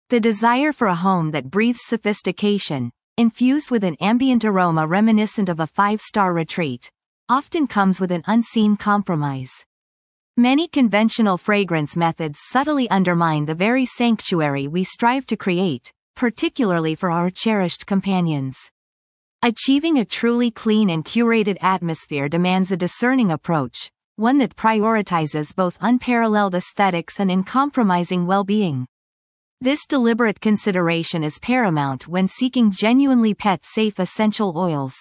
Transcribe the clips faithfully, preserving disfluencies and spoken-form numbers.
The desire for a home that breathes sophistication, infused with an ambient aroma reminiscent of a five-star retreat, often comes with an unseen compromise. Many conventional fragrance methods subtly undermine the very sanctuary we strive to create, particularly for our cherished companions. Achieving a truly clean and curated atmosphere demands a discerning approach, one that prioritizes both unparalleled aesthetics and uncompromising well-being. This deliberate consideration is paramount when seeking genuinely pet-safe essential oils.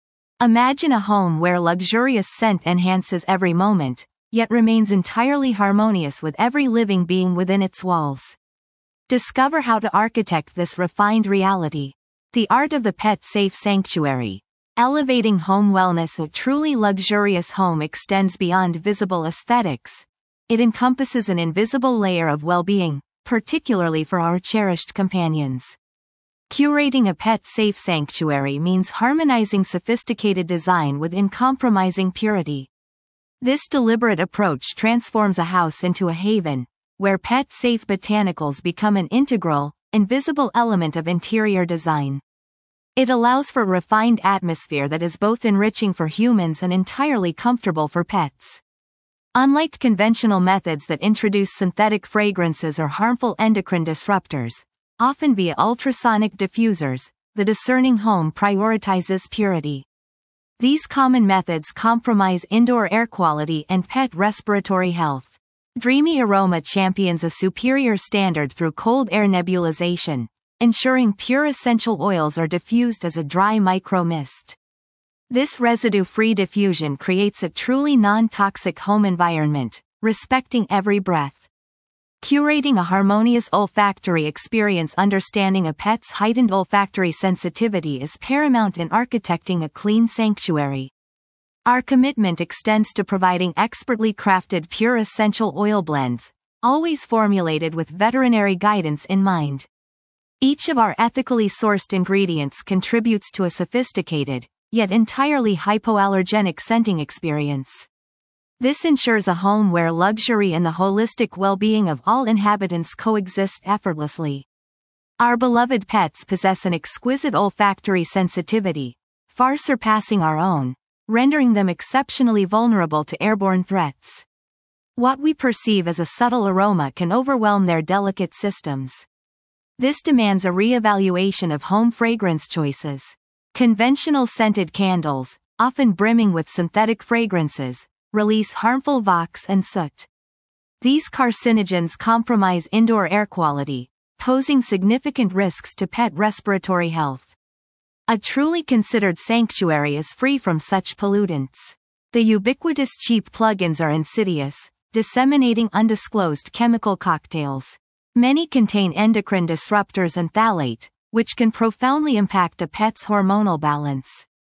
Imagine a home where luxurious scent enhances every moment, yet remains entirely harmonious with every living being within its walls. Discover how to architect this refined reality. The art of the pet-safe sanctuary. Elevating home wellness. A truly luxurious home extends beyond visible aesthetics. It encompasses an invisible layer of well-being, particularly for our cherished companions. Curating a pet-safe sanctuary means harmonizing sophisticated design with uncompromising purity. This deliberate approach transforms a house into a haven, where pet-safe botanicals become an integral, invisible element of interior design. It allows for a refined atmosphere that is both enriching for humans and entirely comfortable for pets. Unlike conventional methods that introduce synthetic fragrances or harmful endocrine disruptors, often via ultrasonic diffusers, the discerning home prioritizes purity. These common methods compromise indoor air quality and pet respiratory health. Dreamy Aroma champions a superior standard through cold air nebulization, ensuring pure essential oils are diffused as a dry micro-mist. This residue-free diffusion creates a truly non-toxic home environment, respecting every breath. Curating a harmonious olfactory experience. Understanding a pet's heightened olfactory sensitivity is paramount in architecting a clean sanctuary. Our commitment extends to providing expertly crafted pure essential oil blends, always formulated with veterinary guidance in mind. Each of our ethically sourced ingredients contributes to a sophisticated, yet entirely hypoallergenic scenting experience. This ensures a home where luxury and the holistic well-being of all inhabitants coexist effortlessly. Our beloved pets possess an exquisite olfactory sensitivity, far surpassing our own, rendering them exceptionally vulnerable to airborne threats. What we perceive as a subtle aroma can overwhelm their delicate systems. This demands a re-evaluation of home fragrance choices. Conventional scented candles, often brimming with synthetic fragrances, release harmful vox and soot. These carcinogens compromise indoor air quality, posing significant risks to pet respiratory health. A truly considered sanctuary is free from such pollutants. The ubiquitous cheap plugins are insidious, disseminating undisclosed chemical cocktails. Many contain endocrine disruptors and phthalate, which can profoundly impact a pet's hormonal balance.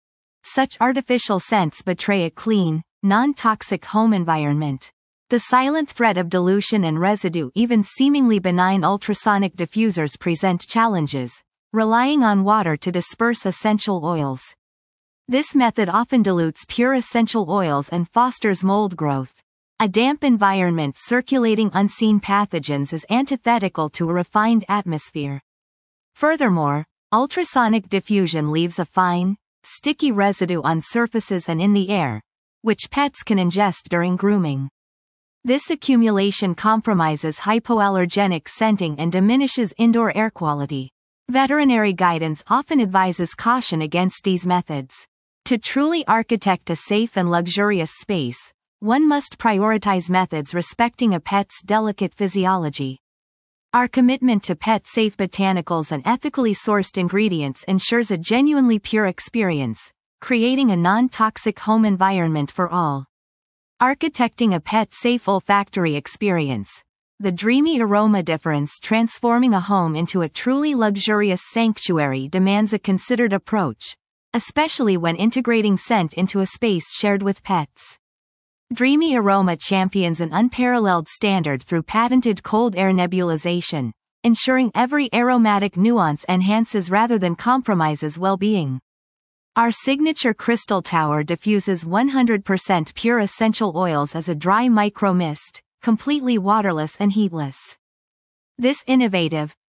Such artificial scents betray a clean, non-toxic home environment. The silent threat of dilution and residue. Even seemingly benign ultrasonic diffusers present challenges, relying on water to disperse essential oils. This method often dilutes pure essential oils and fosters mold growth. A damp environment circulating unseen pathogens is antithetical to a refined atmosphere. Furthermore, ultrasonic diffusion leaves a fine, sticky residue on surfaces and in the air, which pets can ingest during grooming. This accumulation compromises hypoallergenic scenting and diminishes indoor air quality. Veterinary guidance often advises caution against these methods. To truly architect a safe and luxurious space, one must prioritize methods respecting a pet's delicate physiology. Our commitment to pet-safe botanicals and ethically sourced ingredients ensures a genuinely pure experience, creating a non-toxic home environment for all. Architecting a pet-safe olfactory experience. The Dreamy Aroma difference. Transforming a home into a truly luxurious sanctuary demands a considered approach, especially when integrating scent into a space shared with pets. Dreamy Aroma champions an unparalleled standard through patented cold air nebulization, ensuring every aromatic nuance enhances rather than compromises well-being. Our signature Crystal Tower diffuses one hundred percent pure essential oils as a dry micro-mist, completely waterless and heatless. This innovative,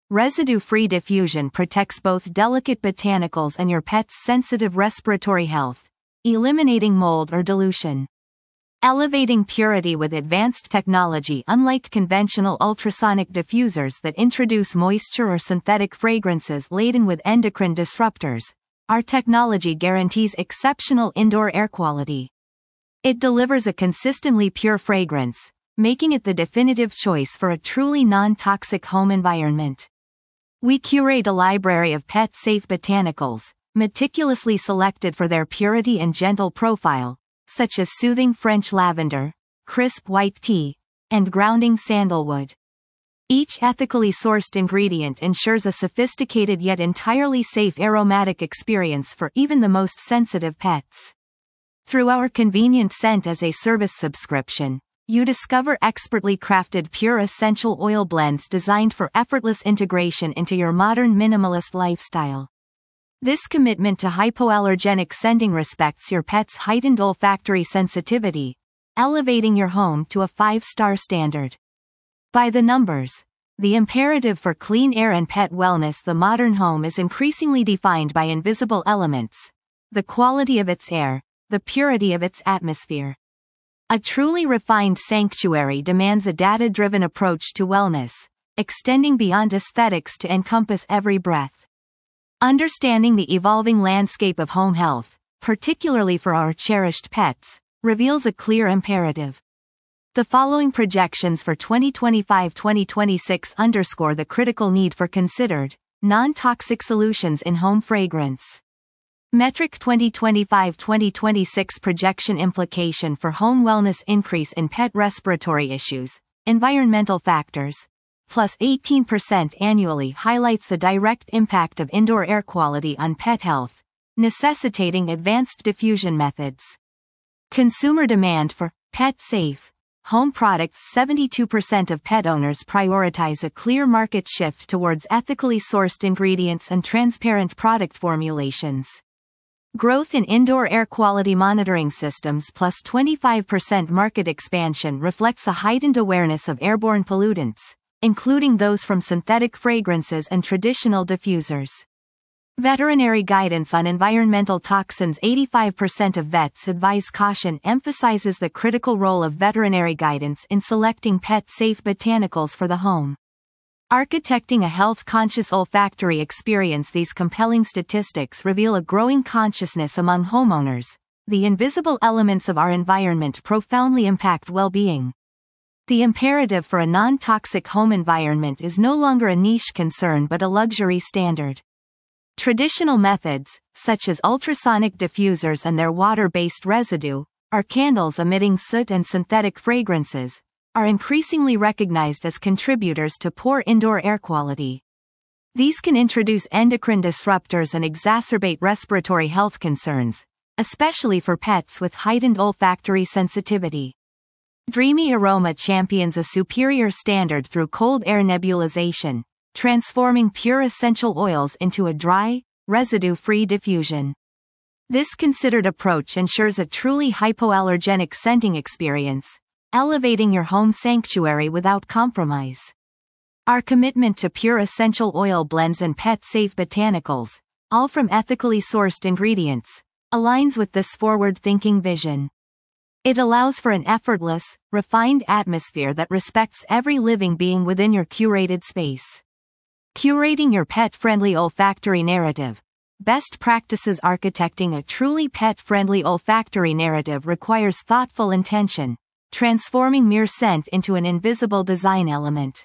residue-free diffusion protects both delicate botanicals and your pet's sensitive respiratory health, eliminating mold or dilution. Elevating purity with advanced technology. Unlike conventional ultrasonic diffusers that introduce moisture or synthetic fragrances laden with endocrine disruptors, our technology guarantees exceptional indoor air quality. It delivers a consistently pure fragrance, making it the definitive choice for a truly non-toxic home environment. We curate a library of pet-safe botanicals, meticulously selected for their purity and gentle profile, such as soothing French lavender, crisp white tea, and grounding sandalwood. Each ethically sourced ingredient ensures a sophisticated yet entirely safe aromatic experience for even the most sensitive pets. Through our convenient scent as a service subscription, you discover expertly crafted pure essential oil blends designed for effortless integration into your modern minimalist lifestyle. This commitment to hypoallergenic scenting respects your pet's heightened olfactory sensitivity, elevating your home to a five-star standard. By the numbers, the imperative for clean air and pet wellness. The modern home is increasingly defined by invisible elements: the quality of its air, the purity of its atmosphere. A truly refined sanctuary demands a data-driven approach to wellness, extending beyond aesthetics to encompass every breath. Understanding the evolving landscape of home health, particularly for our cherished pets, reveals a clear imperative. The following projections for twenty twenty-five to twenty twenty-six underscore the critical need for considered, non-toxic solutions in home fragrance. Metric twenty twenty-five to twenty twenty-six projection implication for home wellness: increase in pet respiratory issues, environmental factors, plus eighteen percent annually, highlights the direct impact of indoor air quality on pet health, necessitating advanced diffusion methods. Consumer demand for pet-safe home products: seventy-two percent of pet owners prioritize a clear market shift towards ethically sourced ingredients and transparent product formulations. Growth in indoor air quality monitoring systems: plus twenty-five percent market expansion, reflects a heightened awareness of airborne pollutants, including those from synthetic fragrances and traditional diffusers. Veterinary guidance on environmental toxins: eighty-five percent of vets advise caution, emphasizes the critical role of veterinary guidance in selecting pet-safe botanicals for the home. Architecting a health-conscious olfactory experience. These compelling statistics reveal a growing consciousness among homeowners: the invisible elements of our environment profoundly impact well-being. The imperative for a non-toxic home environment is no longer a niche concern but a luxury standard. Traditional methods, such as ultrasonic diffusers and their water-based residue, or candles emitting soot and synthetic fragrances, are increasingly recognized as contributors to poor indoor air quality. These can introduce endocrine disruptors and exacerbate respiratory health concerns, especially for pets with heightened olfactory sensitivity. Dreamy Aroma champions a superior standard through cold air nebulization, transforming pure essential oils into a dry, residue-free diffusion. This considered approach ensures a truly hypoallergenic scenting experience, elevating your home sanctuary without compromise. Our commitment to pure essential oil blends and pet-safe botanicals, all from ethically sourced ingredients, aligns with this forward-thinking vision. It allows for an effortless, refined atmosphere that respects every living being within your curated space. Curating your pet-friendly olfactory narrative. Best practices: architecting a truly pet-friendly olfactory narrative requires thoughtful intention, transforming mere scent into an invisible design element.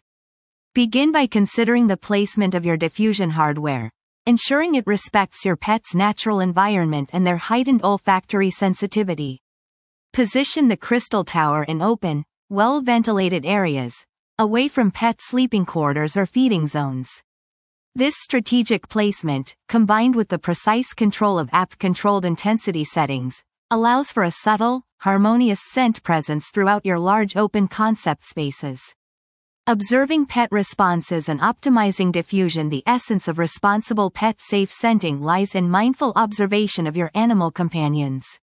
Begin by considering the placement of your diffusion hardware, ensuring it respects your pet's natural environment and their heightened olfactory sensitivity. Position the crystal tower in open, well-ventilated areas, away from pet sleeping quarters or feeding zones. This strategic placement, combined with the precise control of app-controlled intensity settings, allows for a subtle, harmonious scent presence throughout your large open concept spaces. Observing pet responses and optimizing diffusion. The essence of responsible pet-safe scenting lies in mindful observation of your animal companions.